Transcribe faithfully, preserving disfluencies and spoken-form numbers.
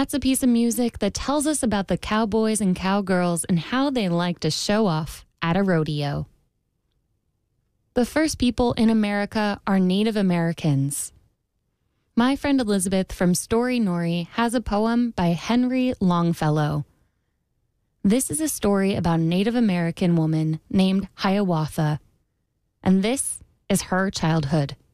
That's a piece of music that tells us about the cowboys and cowgirls and how they like to show off at a rodeo. The first people in America are Native Americans. My friend Elizabeth from Story Nori has a poem by Henry Longfellow. This is a story about a Native American woman named Hiawatha, and this is her childhood.